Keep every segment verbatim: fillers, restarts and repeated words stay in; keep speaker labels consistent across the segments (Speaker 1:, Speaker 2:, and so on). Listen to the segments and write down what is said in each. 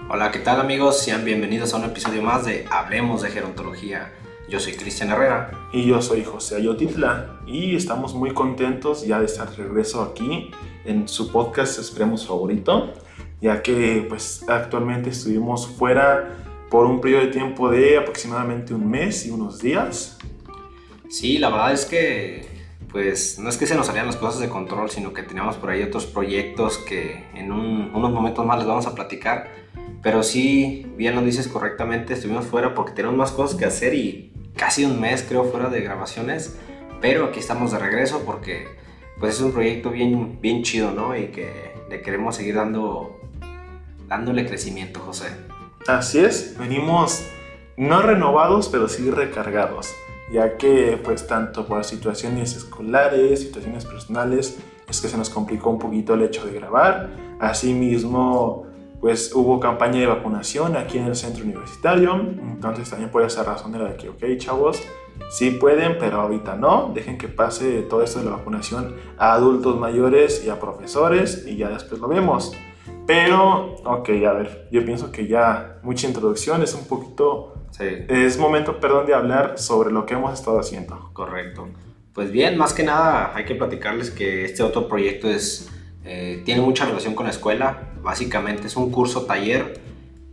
Speaker 1: Hola, ¿qué tal amigos? Sean bienvenidos a un episodio más de Hablemos de Gerontología. Yo soy Cristian Herrera.
Speaker 2: Y yo soy José Ayotitla. Y estamos muy contentos ya de estar de regreso aquí en su podcast Esperemos favorito, ya que pues actualmente estuvimos fuera por un periodo de tiempo de aproximadamente un mes y unos días.
Speaker 1: Sí, la verdad es que pues no es que se nos salían las cosas de control, sino que teníamos por ahí otros proyectos que en un, unos momentos más les vamos a platicar. Pero sí, bien lo dices correctamente, estuvimos fuera porque tenemos más cosas que hacer y casi un mes creo fuera de grabaciones. Pero aquí estamos de regreso porque pues es un proyecto bien, bien chido, ¿no? Y que le queremos seguir dando, dándole crecimiento, José.
Speaker 2: Así es, venimos no renovados, pero sí recargados, ya que pues tanto por situaciones escolares, situaciones personales, es que se nos complicó un poquito el hecho de grabar. Asimismo, pues hubo campaña de vacunación aquí en el centro universitario, entonces también por esa razón era de que, ok chavos, sí pueden, pero ahorita no, dejen que pase todo esto de la vacunación a adultos mayores y a profesores y ya después lo vemos. Pero, ok, a ver, yo pienso que ya mucha introducción, es un poquito,
Speaker 1: Sí.
Speaker 2: es momento, perdón, de hablar sobre lo que hemos estado haciendo.
Speaker 1: Correcto. Pues bien, más que nada hay que platicarles que este otro proyecto es, eh, tiene mucha relación con la escuela. Básicamente es un curso taller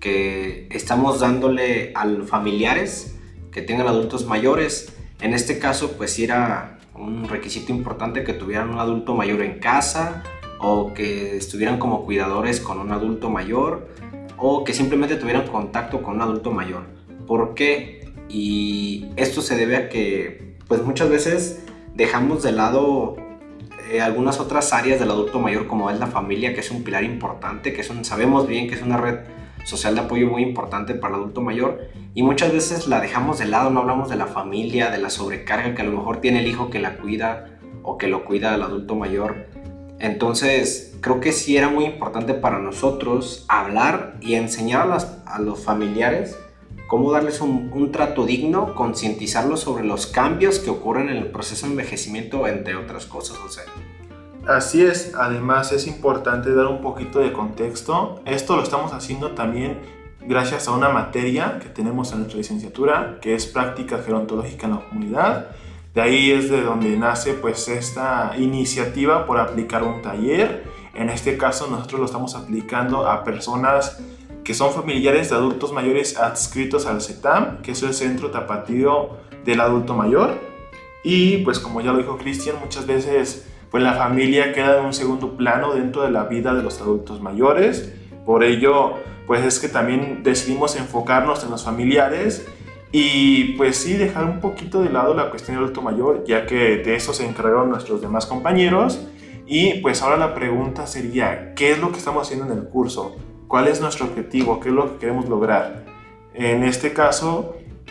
Speaker 1: que estamos dándole a los familiares que tengan adultos mayores. En este caso, pues sí era un requisito importante que tuvieran un adulto mayor en casa o que estuvieran como cuidadores con un adulto mayor o que simplemente tuvieran contacto con un adulto mayor. ¿Por qué? Y esto se debe a que pues muchas veces dejamos de lado eh, algunas otras áreas del adulto mayor, como es la familia, que es un pilar importante, que es un, sabemos bien que es una red social de apoyo muy importante para el adulto mayor, y muchas veces la dejamos de lado, no hablamos de la familia, de la sobrecarga que a lo mejor tiene el hijo que la cuida o que lo cuida el adulto mayor. Entonces creo que sí era muy importante para nosotros hablar y enseñar a, las, a los familiares cómo darles un, un trato digno, concientizarlos sobre los cambios que ocurren en el proceso de envejecimiento, entre otras cosas, José.
Speaker 2: Así es, además es importante dar un poquito de contexto. Esto lo estamos haciendo también gracias a una materia que tenemos en nuestra licenciatura, que es práctica gerontológica en la comunidad. De ahí es de donde nace pues esta iniciativa por aplicar un taller. En este caso nosotros lo estamos aplicando a personas que son familiares de adultos mayores adscritos al CETAM, que es el Centro Tapatío del Adulto Mayor. Y pues como ya lo dijo Cristian, muchas veces pues la familia queda en un segundo plano dentro de la vida de los adultos mayores. Por ello pues es que también decidimos enfocarnos en los familiares y pues sí dejar un poquito de lado la cuestión del adulto mayor, ya que de eso se encargaron nuestros demás compañeros. Y pues ahora la pregunta sería, ¿qué es lo que estamos haciendo en el curso? ¿Cuál es nuestro objetivo? ¿Qué es lo que queremos lograr? En este caso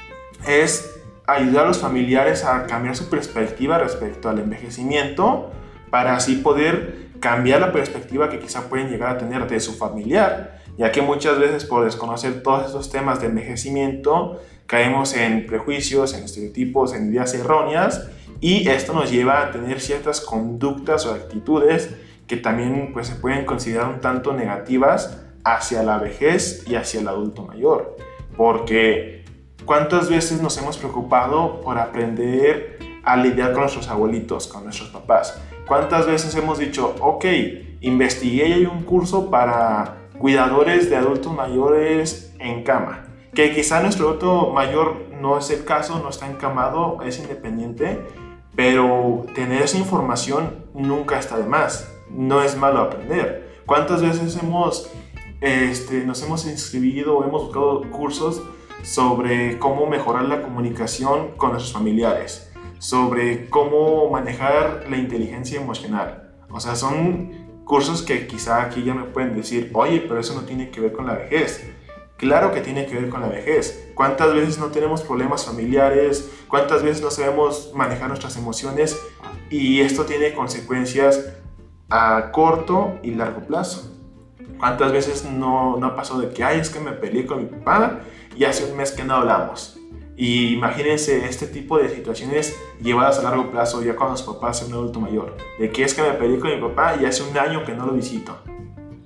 Speaker 2: es ayudar a los familiares a cambiar su perspectiva respecto al envejecimiento para así poder cambiar la perspectiva que quizá pueden llegar a tener de su familiar, ya que muchas veces por desconocer todos estos temas de envejecimiento caemos en prejuicios, en estereotipos, en ideas erróneas, y esto nos lleva a tener ciertas conductas o actitudes que también pues, se pueden considerar un tanto negativas hacia la vejez y hacia el adulto mayor. Porque ¿cuántas veces nos hemos preocupado por aprender a lidiar con nuestros abuelitos, con nuestros papás? ¿Cuántas veces hemos dicho, ok, investigué y hay un curso para cuidadores de adultos mayores en cama? Que quizá nuestro adulto mayor no es el caso, no está encamado, es independiente, pero tener esa información nunca está de más, no es malo aprender. ¿Cuántas veces hemos, este, nos hemos inscribido o hemos buscado cursos sobre cómo mejorar la comunicación con nuestros familiares, sobre cómo manejar la inteligencia emocional? O sea, son cursos que quizá aquí ya me pueden decir, oye, pero eso no tiene que ver con la vejez. Claro que tiene que ver con la vejez. ¿Cuántas veces no tenemos problemas familiares? ¿Cuántas veces no sabemos manejar nuestras emociones? Y esto tiene consecuencias a corto y largo plazo. ¿Cuántas veces no, no ha pasado de que, ay, es que me peleé con mi papá y hace un mes que no hablamos? Y imagínense este tipo de situaciones llevadas a largo plazo, ya cuando su papá sea un adulto mayor. De que es que me peleé con mi papá y hace un año que no lo visito.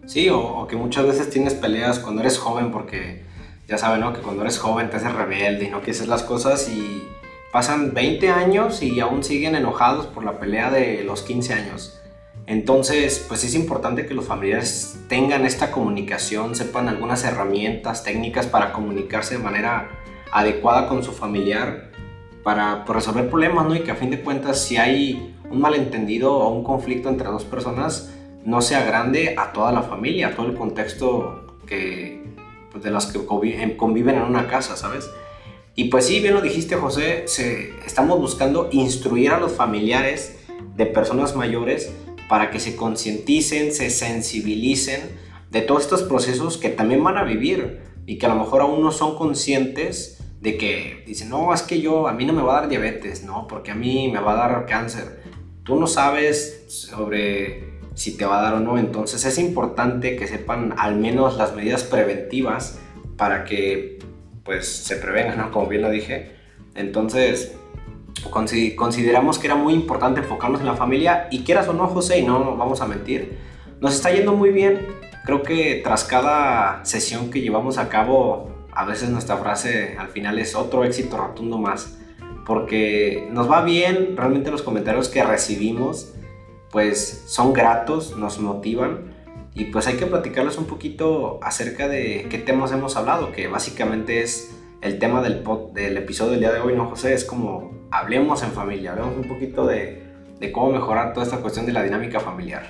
Speaker 1: Sí, o, o que muchas veces tienes peleas cuando eres joven porque ya saben, ¿no? Que cuando eres joven te haces rebelde y no quieres hacer las cosas y pasan veinte años y aún siguen enojados por la pelea de los quince años. Entonces, pues es importante que los familiares tengan esta comunicación, sepan algunas herramientas, técnicas para comunicarse de manera adecuada con su familiar para pues, resolver problemas, ¿no? Y que a fin de cuentas, si hay un malentendido o un conflicto entre dos personas, no sea grande a toda la familia, a todo el contexto que, pues, de las que conviven en una casa, ¿sabes? Y pues sí, bien lo dijiste, José, se, estamos buscando instruir a los familiares de personas mayores para que se concienticen, se sensibilicen de todos estos procesos que también van a vivir y que a lo mejor aún no son conscientes de que dicen, no, es que yo, a mí no me va a dar diabetes, no, porque a mí me va a dar cáncer. Tú no sabes sobre si te va a dar o no, entonces es importante que sepan al menos las medidas preventivas para que pues se prevengan, ¿no? Como bien lo dije. Entonces consideramos que era muy importante enfocarnos en la familia y quieras o no, José, y no vamos a mentir, nos está yendo muy bien. Creo que tras cada sesión que llevamos a cabo, a veces nuestra frase al final es otro éxito rotundo más, porque nos va bien. Realmente los comentarios que recibimos pues son gratos, nos motivan y pues hay que platicarles un poquito acerca de qué temas hemos hablado, que básicamente es el tema del, pod, del episodio del día de hoy, ¿no, José? Es como hablemos en familia, hablemos un poquito de, de cómo mejorar toda esta cuestión de la dinámica familiar.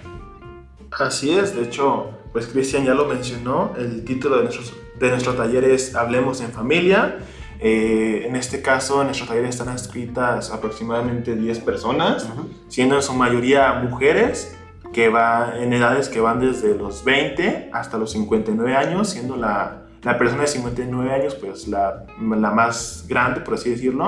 Speaker 2: Así es, de hecho, pues Cristian ya lo mencionó, el título de, nuestros, de nuestro taller es Hablemos en Familia. Eh, en este caso, en nuestro taller están inscritas aproximadamente diez personas, uh-huh. siendo en su mayoría mujeres, que va en edades que van desde los veinte hasta los cincuenta y nueve años, siendo la, la persona de cincuenta y nueve años pues la, la más grande, por así decirlo.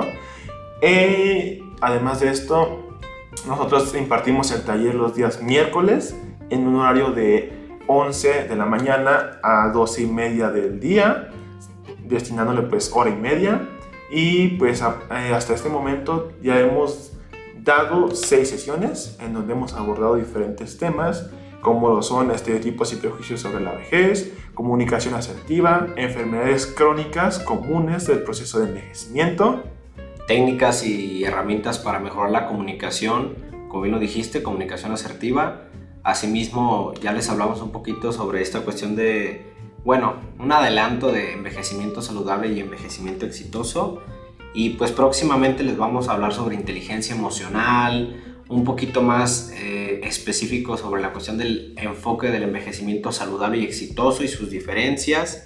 Speaker 2: Eh, además de esto, nosotros impartimos el taller los días miércoles en un horario de once de la mañana a doce y media del día, destinándole pues hora y media. Y pues a, eh, hasta este momento ya hemos dado seis sesiones en donde hemos abordado diferentes temas como lo son estereotipos y prejuicios sobre la vejez, comunicación asertiva, enfermedades crónicas comunes del proceso de envejecimiento,
Speaker 1: técnicas y herramientas para mejorar la comunicación, como bien lo dijiste, comunicación asertiva. Asimismo ya les hablamos un poquito sobre esta cuestión de, bueno, un adelanto de envejecimiento saludable y envejecimiento exitoso. Y pues próximamente les vamos a hablar sobre inteligencia emocional, un poquito más eh, específico sobre la cuestión del enfoque del envejecimiento saludable y exitoso y sus diferencias.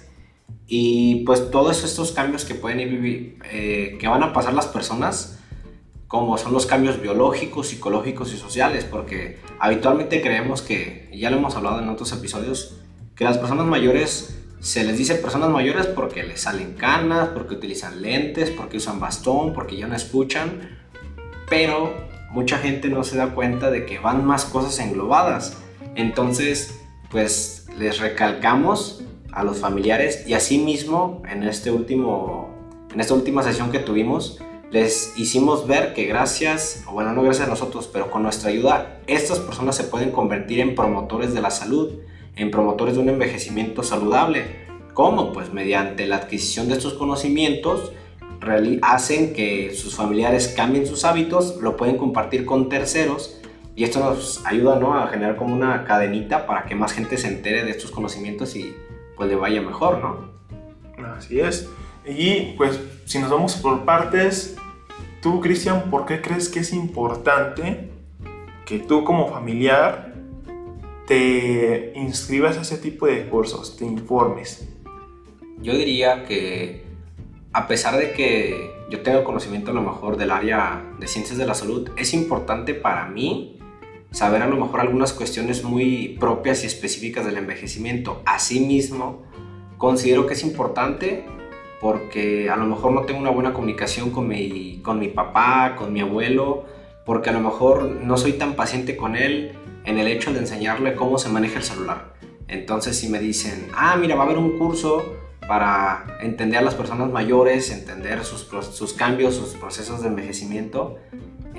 Speaker 1: Y pues todos estos cambios que pueden ir, eh, que van a pasar las personas, como son los cambios biológicos, psicológicos y sociales, porque habitualmente creemos que, y ya lo hemos hablado en otros episodios, que las personas mayores se les dice personas mayores porque les salen canas, porque utilizan lentes, porque usan bastón, porque ya no escuchan, pero mucha gente no se da cuenta de que van más cosas englobadas. Entonces, pues les recalcamos a los familiares y asimismo en, este último, en esta última sesión que tuvimos, les hicimos ver que gracias, o bueno, no gracias a nosotros, pero con nuestra ayuda, estas personas se pueden convertir en promotores de la salud, en promotores de un envejecimiento saludable. ¿Cómo? Pues mediante la adquisición de estos conocimientos hacen que sus familiares cambien sus hábitos, lo pueden compartir con terceros y esto nos ayuda, ¿no?, a generar como una cadenita para que más gente se entere de estos conocimientos y pues le vaya mejor, ¿no?
Speaker 2: Así es. Y pues si nos vamos por partes, tú, Cristian, ¿por qué crees que es importante que tú como familiar te inscribas a ese tipo de cursos, te informes?
Speaker 1: Yo diría que a pesar de que yo tengo conocimiento a lo mejor del área de ciencias de la salud, es importante para mí saber a lo mejor algunas cuestiones muy propias y específicas del envejecimiento. Asimismo, considero que es importante porque a lo mejor no tengo una buena comunicación con mi, con mi papá, con mi abuelo, porque a lo mejor no soy tan paciente con él en el hecho de enseñarle cómo se maneja el celular. Entonces si me dicen, ah, mira, va a haber un curso para entender a las personas mayores, entender sus, sus cambios, sus procesos de envejecimiento,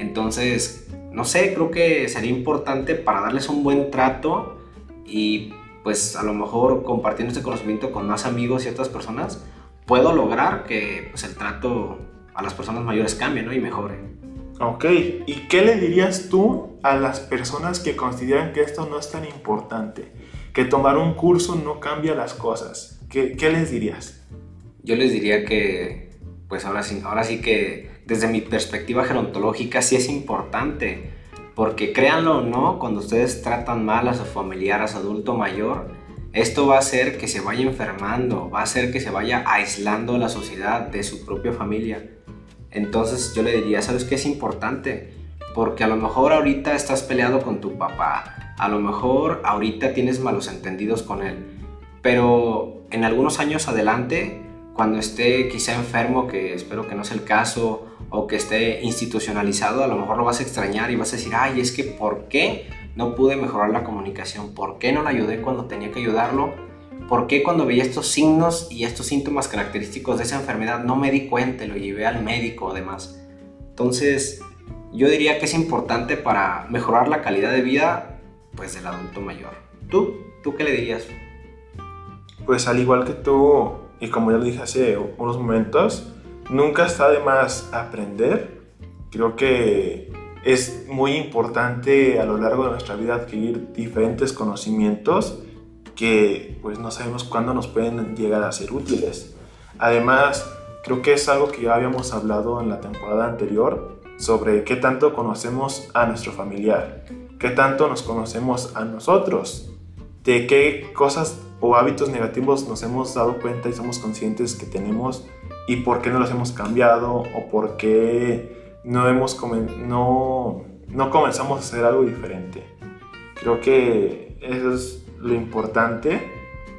Speaker 1: entonces, no sé, creo que sería importante para darles un buen trato y pues a lo mejor compartiendo este conocimiento con más amigos y otras personas, puedo lograr que pues, el trato a las personas mayores cambie, ¿no? Y mejore.
Speaker 2: Ok, ¿y qué le dirías tú a las personas que consideran que esto no es tan importante? Que tomar un curso no cambia las cosas. ¿Qué, qué les dirías?
Speaker 1: Yo les diría que, pues ahora sí, ahora sí que desde mi perspectiva gerontológica sí es importante, porque créanlo o no, cuando ustedes tratan mal a su familiar, a su adulto mayor, esto va a hacer que se vaya enfermando, va a hacer que se vaya aislando de la sociedad, de su propia familia. Entonces yo le diría, ¿sabes qué es importante? Porque a lo mejor ahorita estás peleado con tu papá, a lo mejor ahorita tienes malos entendidos con él, pero en algunos años adelante, cuando esté quizá enfermo, que espero que no sea el caso, o que esté institucionalizado, a lo mejor lo vas a extrañar y vas a decir, ay, es que ¿por qué no pude mejorar la comunicación? ¿Por qué no le ayudé cuando tenía que ayudarlo? ¿Por qué cuando veía estos signos y estos síntomas característicos de esa enfermedad no me di cuenta y lo llevé al médico o demás? Entonces, yo diría que es importante para mejorar la calidad de vida, pues, del adulto mayor. ¿Tú? ¿Tú qué le dirías?
Speaker 2: Pues al igual que tú, y como ya lo dije hace unos momentos, nunca está de más aprender. Creo que es muy importante a lo largo de nuestra vida adquirir diferentes conocimientos que pues no sabemos cuándo nos pueden llegar a ser útiles. Además, creo que es algo que ya habíamos hablado en la temporada anterior sobre qué tanto conocemos a nuestro familiar, qué tanto nos conocemos a nosotros, de qué cosas o hábitos negativos nos hemos dado cuenta y somos conscientes que tenemos y por qué no los hemos cambiado o por qué no, hemos comen- no, no comenzamos a hacer algo diferente. Creo que eso es lo importante,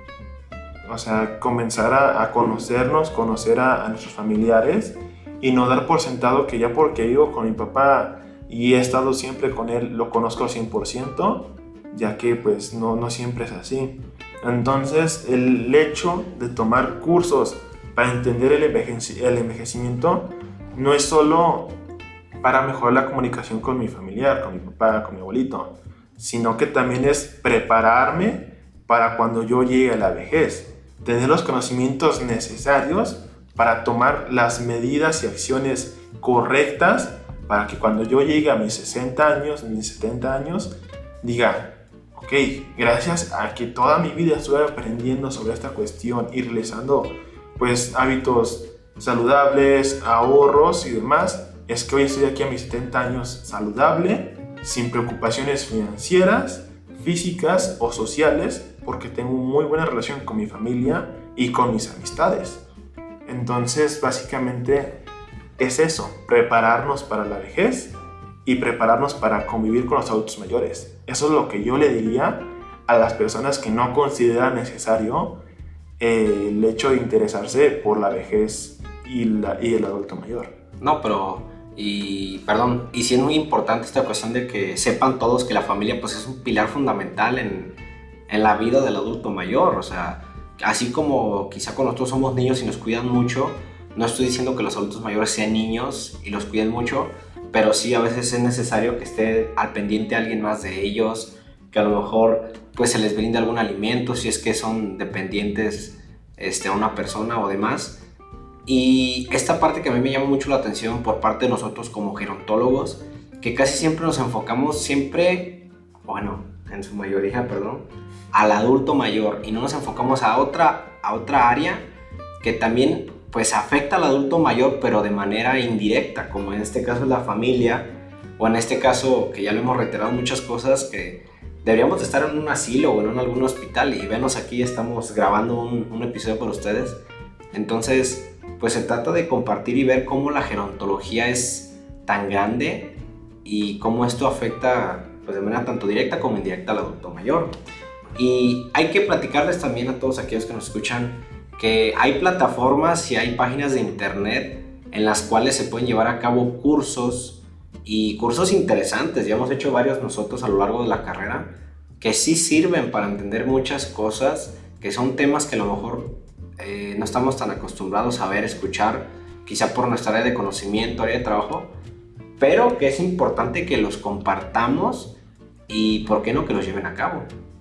Speaker 2: o sea, comenzar a, a conocernos, conocer a, a nuestros familiares y no dar por sentado que ya porque vivo con mi papá y he estado siempre con él, lo conozco al cien por ciento, ya que pues no, no siempre es así. Entonces, el hecho de tomar cursos para entender el, envejeci- el envejecimiento no es solo para mejorar la comunicación con mi familiar, con mi papá, con mi abuelito, sino que también es prepararme para cuando yo llegue a la vejez, tener los conocimientos necesarios para tomar las medidas y acciones correctas para que cuando yo llegue a mis sesenta años, mis setenta años, diga, ok, gracias a que toda mi vida estuve aprendiendo sobre esta cuestión y realizando pues hábitos saludables, ahorros y demás, es que hoy estoy aquí a mis setenta años saludable, sin preocupaciones financieras, físicas o sociales, porque tengo muy buena relación con mi familia y con mis amistades. Entonces, básicamente es eso, prepararnos para la vejez y prepararnos para convivir con los adultos mayores. Eso es lo que yo le diría a las personas que no consideran necesario eh, el hecho de interesarse por la vejez y, la, y el adulto mayor.
Speaker 1: No, pero, y perdón, y sí es muy importante esta cuestión de que sepan todos que la familia pues es un pilar fundamental en, en la vida del adulto mayor. O sea, así como quizá cuando nosotros somos niños y nos cuidan mucho, no estoy diciendo que los adultos mayores sean niños y los cuiden mucho, pero sí a veces es necesario que esté al pendiente alguien más de ellos, que a lo mejor pues se les brinde algún alimento si es que son dependientes este, a una persona o demás. Y esta parte que a mí me llama mucho la atención por parte de nosotros como gerontólogos, que casi siempre nos enfocamos siempre, bueno, en su mayoría, perdón, al adulto mayor y no nos enfocamos a otra, a otra área que también pues afecta al adulto mayor, pero de manera indirecta, como en este caso es la familia, o en este caso, que ya lo hemos reiterado muchas cosas, que deberíamos de estar en un asilo o en algún hospital, y venos aquí, estamos grabando un, un episodio para ustedes. Entonces, pues se trata de compartir y ver cómo la gerontología es tan grande y cómo esto afecta pues, de manera tanto directa como indirecta al adulto mayor. Y hay que platicarles también a todos aquellos que nos escuchan que hay plataformas y hay páginas de internet en las cuales se pueden llevar a cabo cursos y cursos interesantes. Ya hemos hecho varios nosotros a lo largo de la carrera que sí sirven para entender muchas cosas, que son temas que a lo mejor eh, no estamos tan acostumbrados a ver, escuchar, quizá por nuestra área de conocimiento, área de trabajo, pero que es importante que los compartamos y, ¿por qué no?, que los lleven a cabo.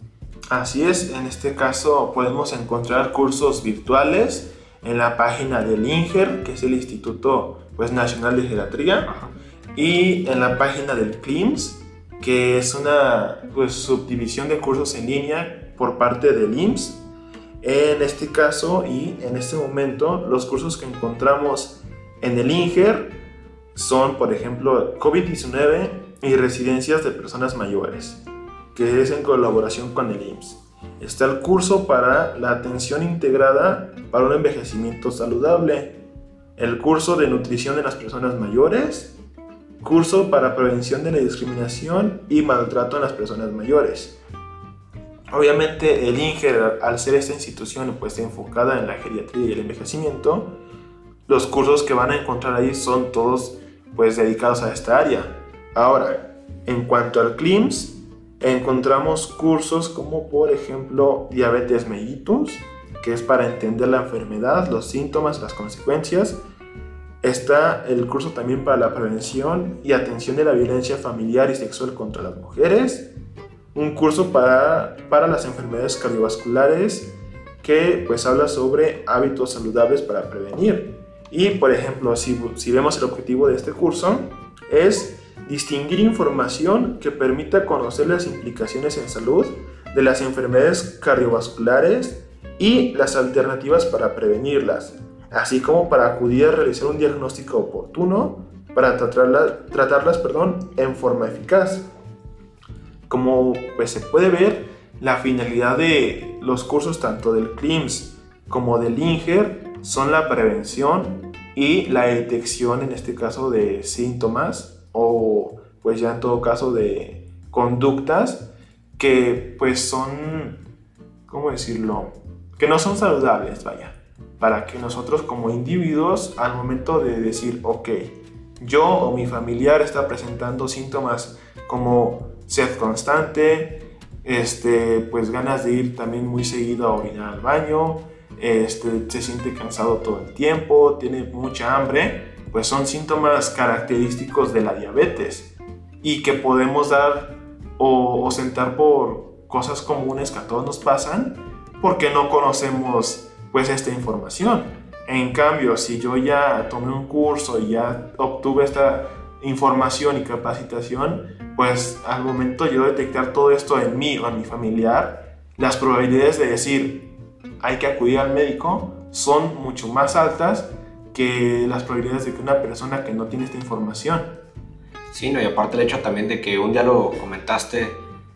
Speaker 2: Así es, en este caso podemos encontrar cursos virtuales en la página del INGER, que es el Instituto pues, Nacional de Geriatría,
Speaker 1: Ajá.
Speaker 2: y en la página del C L I M S, que es una pues, subdivisión de cursos en línea por parte del I M S S. En este caso y en este momento, los cursos que encontramos en el INGER son, por ejemplo, COVID diecinueve y residencias de personas mayores, que es en colaboración con el I M S S. Está el curso para la atención integrada para un envejecimiento saludable, el curso de nutrición en las personas mayores, curso para prevención de la discriminación y maltrato en las personas mayores. Obviamente el INGER, al ser esta institución pues, enfocada en la geriatría y el envejecimiento, los cursos que van a encontrar ahí son todos pues, dedicados a esta área. Ahora, en cuanto al C L I M S S, encontramos cursos como por ejemplo diabetes mellitus, que es para entender la enfermedad, los síntomas, las consecuencias. Está el curso también para la prevención y atención de la violencia familiar y sexual contra las mujeres. Un curso para, para las enfermedades cardiovasculares que pues habla sobre hábitos saludables para prevenir. Y por ejemplo, si, si vemos el objetivo de este curso, es distinguir información que permita conocer las implicaciones en salud de las enfermedades cardiovasculares y las alternativas para prevenirlas, así como para acudir a realizar un diagnóstico oportuno para tratarla, tratarlas perdón, en forma eficaz. Como pues, se puede ver, la finalidad de los cursos tanto del C L I M S S como del INGER son la prevención y la detección, en este caso, de síntomas o pues ya en todo caso de conductas que pues son, ¿cómo decirlo?, que no son saludables, vaya, para que nosotros como individuos al momento de decir, ok, yo o mi familiar está presentando síntomas como sed constante, este, pues ganas de ir también muy seguido a orinar al baño, este, se siente cansado todo el tiempo, tiene mucha hambre, pues son síntomas característicos de la diabetes y que podemos dar o, o sentar por cosas comunes que a todos nos pasan porque no conocemos pues esta información. En cambio, si yo ya tomé un curso y ya obtuve esta información y capacitación, pues al momento yo detectar todo esto en mí o en mi familiar, las probabilidades de decir hay que acudir al médico son mucho más altas que las probabilidades de que una persona que no tiene esta información.
Speaker 1: Sí, no, y aparte el hecho también de que un día lo comentaste,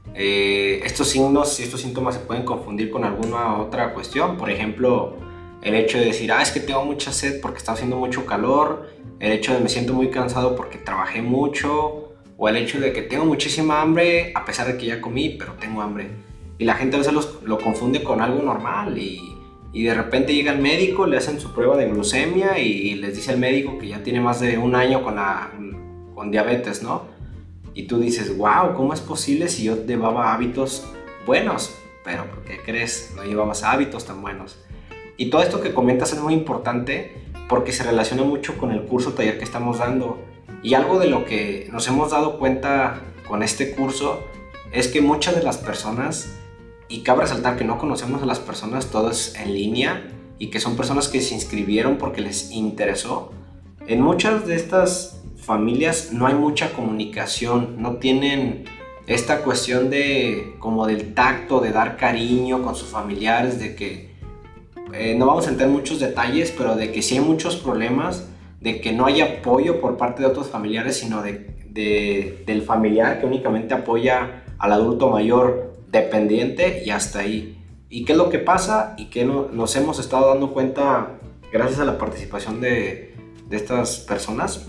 Speaker 1: eh, estos signos y estos síntomas se pueden confundir con alguna otra cuestión. Por ejemplo, el hecho de decir, ah, es que tengo mucha sed porque está haciendo mucho calor, el hecho de me siento muy cansado porque trabajé mucho, o el hecho de que tengo muchísima hambre a pesar de que ya comí, pero tengo hambre. Y la gente a veces los, lo confunde con algo normal y Y de repente llega el médico, le hacen su prueba de glucemia y les dice el médico que ya tiene más de un año con, la, con diabetes, ¿no? Y tú dices, wow, ¿cómo es posible si yo llevaba hábitos buenos? Pero, ¿por qué crees? No llevabas hábitos tan buenos. Y todo esto que comentas es muy importante porque se relaciona mucho con el curso taller que estamos dando. Y algo de lo que nos hemos dado cuenta con este curso es que muchas de las personas, y cabe resaltar que no conocemos a las personas, todo es en línea y que son personas que se inscribieron porque les interesó. En muchas de estas familias no hay mucha comunicación, no tienen esta cuestión de como del tacto, de dar cariño con sus familiares, de que eh, no vamos a entrar en muchos detalles, pero de que sí hay muchos problemas, de que no hay apoyo por parte de otros familiares, sino de, de, del familiar que únicamente apoya al adulto mayor dependiente y hasta ahí. ¿Y qué es lo que pasa? Y que no, nos hemos estado dando cuenta gracias a la participación de, de estas personas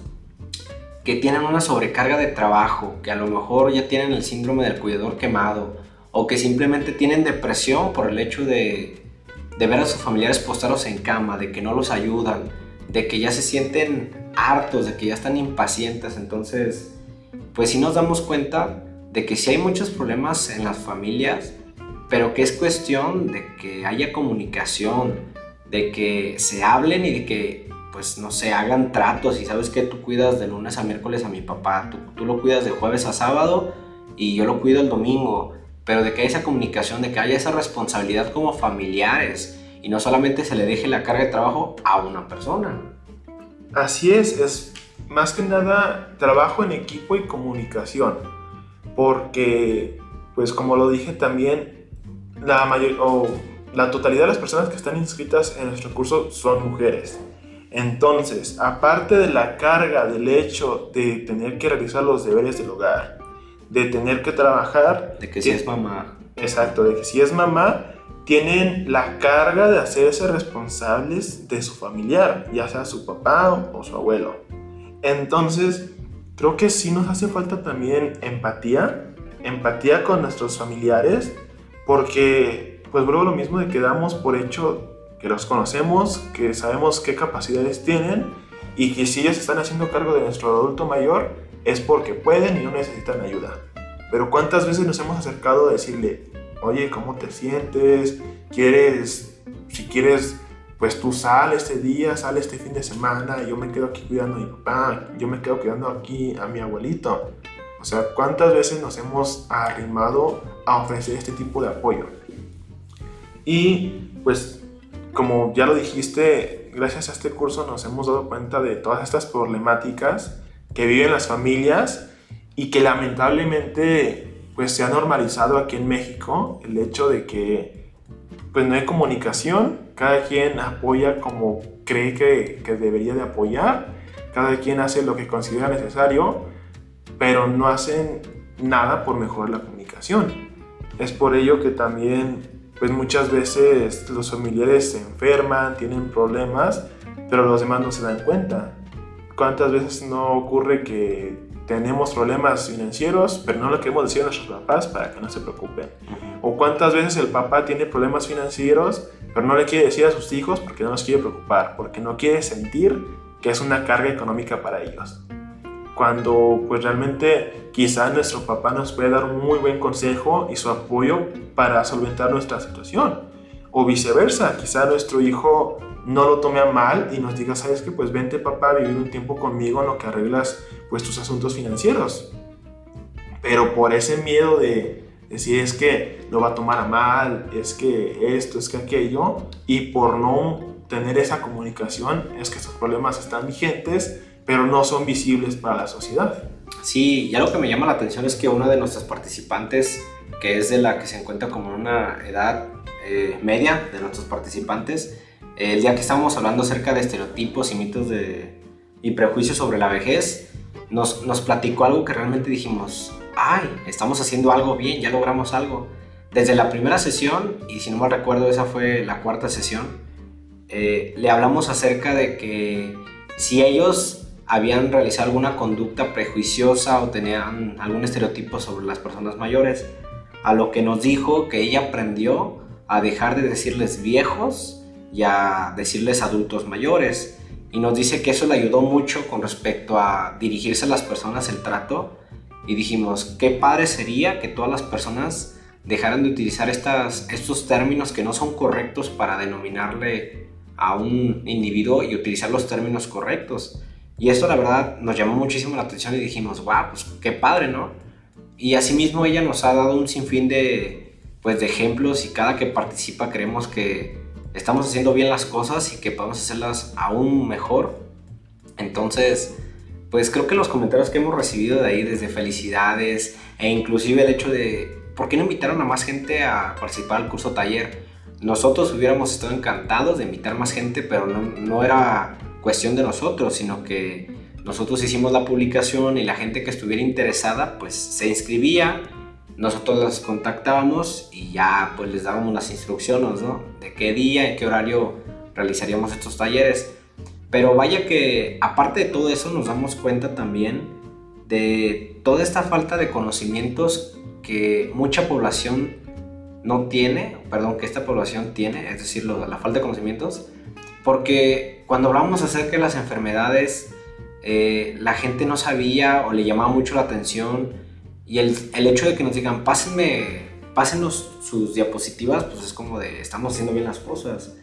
Speaker 1: que tienen una sobrecarga de trabajo, que a lo mejor ya tienen el síndrome del cuidador quemado o que simplemente tienen depresión por el hecho de, de ver a sus familiares postrados en cama, de que no los ayudan, de que ya se sienten hartos, de que ya están impacientes. Entonces, pues sí nos damos cuenta de que sí hay muchos problemas en las familias, pero que es cuestión de que haya comunicación, de que se hablen y de que, pues no sé, hagan tratos. Y sabes que tú cuidas de lunes a miércoles a mi papá, tú, tú lo cuidas de jueves a sábado y yo lo cuido el domingo. pero de que haya esa comunicación, de que haya esa responsabilidad como familiares y no solamente se le deje la carga de trabajo a una persona.
Speaker 2: Así es, es más que nada trabajo en equipo y comunicación, porque pues como lo dije también, la mayor, o la totalidad de las personas que están inscritas en nuestro curso son mujeres. Entonces, aparte de la carga del hecho de tener que realizar los deberes del hogar, de tener que trabajar,
Speaker 1: de que si es mamá,
Speaker 2: exacto, de que si es mamá, tienen la carga de hacerse responsables de su familiar, ya sea su papá o su abuelo. Entonces, creo que sí nos hace falta también empatía, empatía con nuestros familiares, porque pues vuelvo a lo mismo de que damos por hecho que los conocemos, que sabemos qué capacidades tienen y que si ellos están haciendo cargo de nuestro adulto mayor es porque pueden y no necesitan ayuda. Pero ¿cuántas veces nos hemos acercado a decirle, oye, ¿cómo te sientes? ¿Quieres, si quieres, pues tú sal este día, sal este fin de semana, y yo me quedo aquí cuidando a mi papá, yo me quedo cuidando aquí a mi abuelito? O sea, ¿cuántas veces nos hemos arrimado a ofrecer este tipo de apoyo? Y pues, como ya lo dijiste, gracias a este curso nos hemos dado cuenta de todas estas problemáticas que viven las familias y que lamentablemente pues se ha normalizado aquí en México el hecho de que pues no hay comunicación, cada quien apoya como cree que, que debería de apoyar, cada quien hace lo que considera necesario, pero no hacen nada por mejorar la comunicación. Es por ello que también pues muchas veces los familiares se enferman, tienen problemas, pero los demás no se dan cuenta. ¿Cuántas veces no ocurre que tenemos problemas financieros, pero no lo queremos decir a nuestros papás para que no se preocupen? ¿O cuántas veces el papá tiene problemas financieros, pero no le quiere decir a sus hijos porque no los quiere preocupar, porque no quiere sentir que es una carga económica para ellos? Cuando pues realmente quizá nuestro papá nos puede dar un muy buen consejo y su apoyo para solventar nuestra situación, o viceversa, quizá nuestro hijo no lo tome a mal y nos diga, ¿sabes qué? Pues vente, papá, a vivir un tiempo conmigo en lo que arreglas pues tus asuntos financieros. Pero por ese miedo de decir es que lo va a tomar a mal, es que esto, es que aquello, y por no tener esa comunicación es que estos problemas están vigentes, pero no son visibles para la sociedad.
Speaker 1: Sí, y algo que me llama la atención es que una de nuestras participantes, que es de la que se encuentra como en una edad eh, media de nuestros participantes, el día que estábamos hablando acerca de estereotipos y mitos de, y prejuicios sobre la vejez, nos, nos platicó algo que realmente dijimos, ay, estamos haciendo algo bien, ya logramos algo. Desde la primera sesión, y si no mal recuerdo esa fue la cuarta sesión, eh, le hablamos acerca de que si ellos habían realizado alguna conducta prejuiciosa o tenían algún estereotipo sobre las personas mayores, a lo que nos dijo que ella aprendió a dejar de decirles viejos y a decirles adultos mayores, y nos dice que eso le ayudó mucho con respecto a dirigirse a las personas el trato, y dijimos, qué padre sería que todas las personas dejaran de utilizar estas, estos términos que no son correctos para denominarle a un individuo y utilizar los términos correctos. Y esto la verdad nos llamó muchísimo la atención y dijimos, wow, pues qué padre, ¿no? Y asimismo ella nos ha dado un sinfín de, pues, de ejemplos, y cada que participa creemos que estamos haciendo bien las cosas y que podemos hacerlas aún mejor. Entonces, pues creo que los comentarios que hemos recibido de ahí, desde felicidades e inclusive el hecho de ¿por qué no invitaron a más gente a participar al curso taller? Nosotros hubiéramos estado encantados de invitar más gente, pero no, no era cuestión de nosotros, sino que nosotros hicimos la publicación y la gente que estuviera interesada pues se inscribía, nosotros las contactábamos y ya pues les dábamos las instrucciones, ¿no? De qué día, en qué horario realizaríamos estos talleres. Pero vaya que aparte de todo eso nos damos cuenta también de toda esta falta de conocimientos que mucha población no tiene, perdón, que esta población tiene, es decir, lo, la falta de conocimientos, porque cuando hablamos acerca de las enfermedades, eh, la gente no sabía o le llamaba mucho la atención, y el, el hecho de que nos digan, pásenme, pásenos sus diapositivas, pues es como de, estamos haciendo bien las cosas.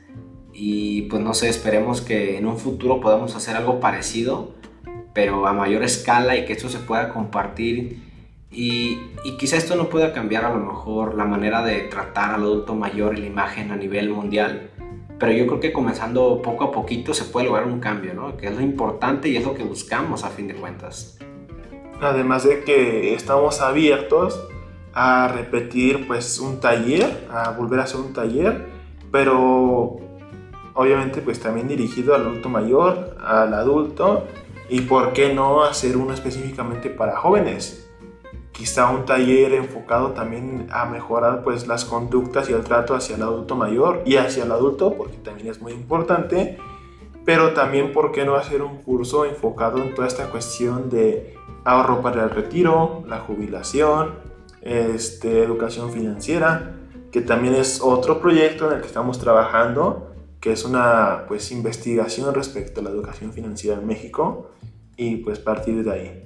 Speaker 1: Y pues no sé, esperemos que en un futuro podamos hacer algo parecido, pero a mayor escala, y que esto se pueda compartir Y, y quizá esto no pueda cambiar a lo mejor la manera de tratar al adulto mayor y la imagen a nivel mundial, pero yo creo que comenzando poco a poquito se puede lograr un cambio, ¿no? Que es lo importante y es lo que buscamos a fin de cuentas.
Speaker 2: Además de que estamos abiertos a repetir pues un taller, a volver a hacer un taller, pero obviamente pues también dirigido al adulto mayor, al adulto, y por qué no hacer uno específicamente para jóvenes. Quizá un taller enfocado también a mejorar pues las conductas y el trato hacia el adulto mayor y hacia el adulto, porque también es muy importante, pero también por qué no hacer un curso enfocado en toda esta cuestión de ahorro para el retiro, la jubilación, este, educación financiera, que también es otro proyecto en el que estamos trabajando, que es una pues investigación respecto a la educación financiera en México, y pues partir de ahí.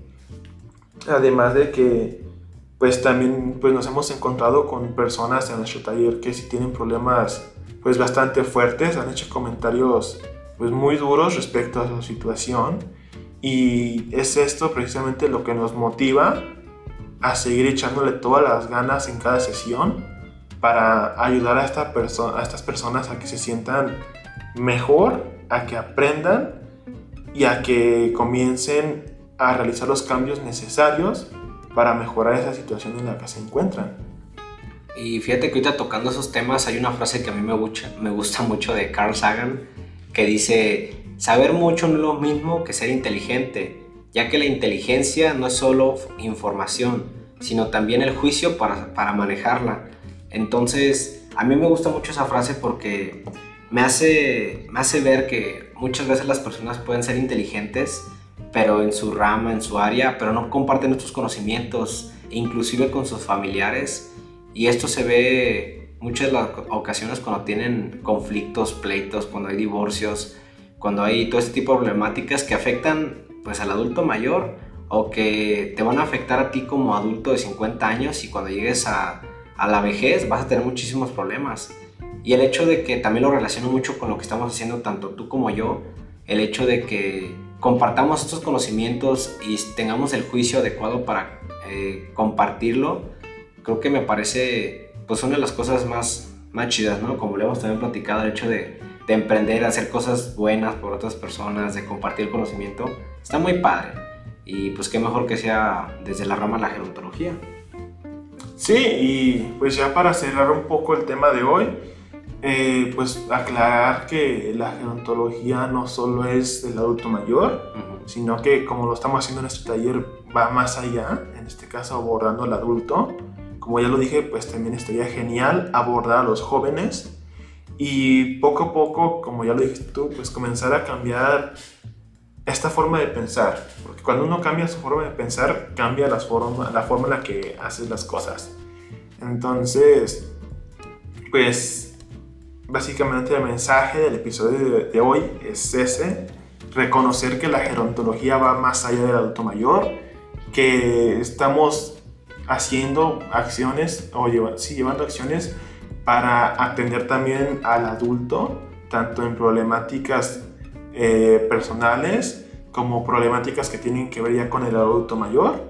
Speaker 2: Además de que pues también pues nos hemos encontrado con personas en nuestro taller que sí tienen problemas pues bastante fuertes, han hecho comentarios pues muy duros respecto a su situación, y es esto precisamente lo que nos motiva a seguir echándole todas las ganas en cada sesión para ayudar a, esta perso- a estas personas a que se sientan mejor, a que aprendan y a que comiencen a realizar los cambios necesarios para mejorar esa situación en la que se encuentran.
Speaker 1: Y fíjate que ahorita tocando esos temas hay una frase que a mí me gusta, me gusta mucho de Carl Sagan, que dice: saber mucho no es lo mismo que ser inteligente, ya que la inteligencia no es solo información, sino también el juicio para, para manejarla. Entonces, a mí me gusta mucho esa frase porque me hace, me hace ver que muchas veces las personas pueden ser inteligentes, pero en su rama, en su área, pero no comparten estos conocimientos, inclusive con sus familiares. Y esto se ve muchas de las ocasiones cuando tienen conflictos, pleitos, cuando hay divorcios, cuando hay todo este tipo de problemáticas que afectan pues al adulto mayor o que te van a afectar a ti como adulto de cincuenta años, y cuando llegues a, a la vejez vas a tener muchísimos problemas. Y el hecho de que también lo relaciono mucho con lo que estamos haciendo tanto tú como yo, el hecho de que compartamos estos conocimientos y tengamos el juicio adecuado para eh, compartirlo, creo que me parece pues una de las cosas más, más chidas, ¿no? Como le hemos también platicado, el hecho de, de emprender, hacer cosas buenas por otras personas, de compartir conocimiento, está muy padre. Y pues qué mejor que sea desde la rama de la gerontología.
Speaker 2: Sí, y pues ya para cerrar un poco el tema de hoy, eh, pues aclarar que la gerontología no solo es del adulto mayor, uh-huh. sino que como lo estamos haciendo en este taller va más allá, en este caso abordando al adulto. Como ya lo dije, pues también estaría genial abordar a los jóvenes y poco a poco, como ya lo dijiste tú, pues comenzar a cambiar esta forma de pensar, porque cuando uno cambia su forma de pensar, cambia la forma, la forma en la que haces las cosas. Entonces, pues básicamente el mensaje del episodio de, de hoy es ese: reconocer que la gerontología va más allá del adulto mayor, que estamos haciendo acciones o lleva, sí, llevando acciones para atender también al adulto, tanto en problemáticas eh, personales como problemáticas que tienen que ver ya con el adulto mayor.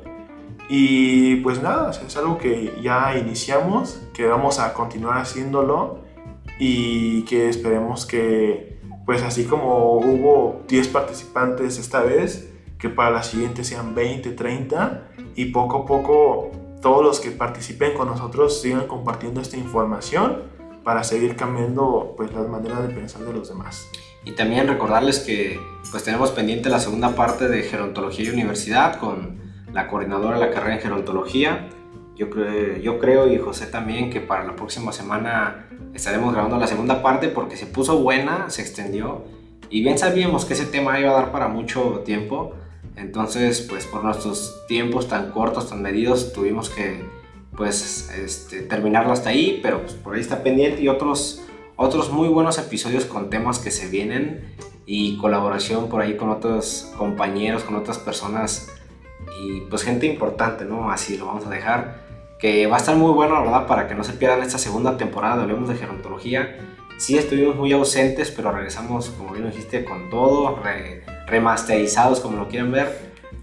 Speaker 2: Y pues nada, es algo que ya iniciamos, que vamos a continuar haciéndolo y que esperemos que pues así como hubo diez participantes esta vez, que para la siguiente sean veinte, treinta, y poco a poco todos los que participen con nosotros sigan compartiendo esta información para seguir cambiando pues las maneras de pensar de los demás.
Speaker 1: Y también recordarles que pues tenemos pendiente la segunda parte de Gerontología y Universidad con la coordinadora de la carrera en Gerontología. Yo creo, yo creo y José también que para la próxima semana estaremos grabando la segunda parte porque se puso buena, se extendió y bien sabíamos que ese tema iba a dar para mucho tiempo. Entonces, pues por nuestros tiempos tan cortos, tan medidos, tuvimos que pues este, terminarlo hasta ahí, pero pues, por ahí está pendiente y otros, otros muy buenos episodios con temas que se vienen y colaboración por ahí con otros compañeros, con otras personas y pues gente importante, ¿no? Así lo vamos a dejar, que va a estar muy bueno, la verdad, para que no se pierdan esta segunda temporada de Hablemos de Gerontología. Sí estuvimos muy ausentes, pero regresamos, como bien dijiste, con todo, re, remasterizados, como lo quieran ver.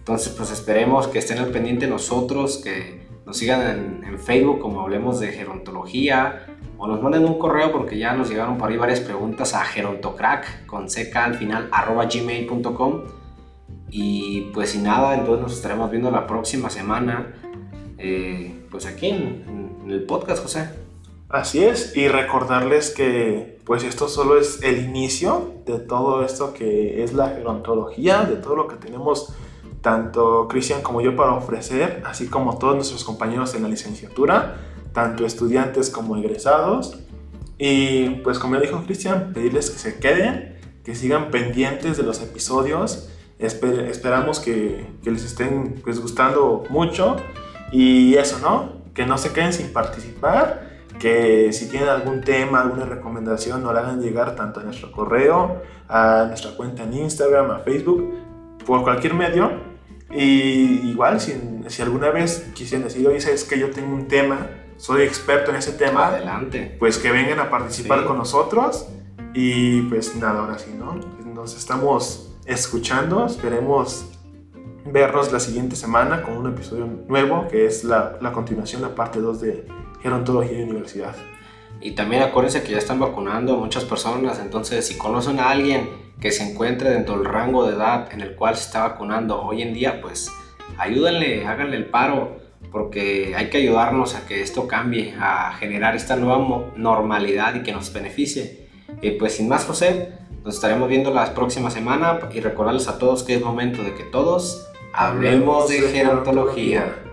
Speaker 1: Entonces pues esperemos que estén al pendiente nosotros, que nos sigan en, en Facebook como Hablemos de Gerontología, o nos manden un correo porque ya nos llegaron por ahí varias preguntas a gerontocrack con ck al final arroba gmail punto com. Y pues sin nada, entonces nos estaremos viendo la próxima semana, eh, pues aquí en, en el podcast, José.
Speaker 2: Así es, y recordarles que pues esto solo es el inicio de todo esto que es la gerontología, de todo lo que tenemos tanto Cristian como yo para ofrecer, así como todos nuestros compañeros en la licenciatura, tanto estudiantes como egresados. Y pues como ya dijo Cristian, pedirles que se queden, que sigan pendientes de los episodios. Esper- esperamos que, que les estén pues gustando mucho, y eso, ¿no? Que no se queden sin participar, que si tienen algún tema, alguna recomendación, nos la hagan llegar tanto a nuestro correo, a nuestra cuenta en Instagram, a Facebook, por cualquier medio. Y igual, si, si alguna vez quisieran decir, oye, ¿sabes que yo tengo un tema? Soy experto en ese tema.
Speaker 1: Adelante.
Speaker 2: Pues que vengan a participar, sí, con nosotros. Y pues nada, ahora sí, ¿no? Nos estamos escuchando. Esperemos vernos la siguiente semana con un episodio nuevo, que es la, la continuación, la parte dos de Gerontología y Universidad.
Speaker 1: Y también acuérdense que ya están vacunando a muchas personas, entonces si conocen a alguien que se encuentre dentro del rango de edad en el cual se está vacunando hoy en día, pues ayúdenle, háganle el paro, porque hay que ayudarnos a que esto cambie, a generar esta nueva normalidad y que nos beneficie. Y pues sin más, José, nos estaremos viendo la próxima semana, y recordarles a todos que es momento de que todos hablemos de gerontología.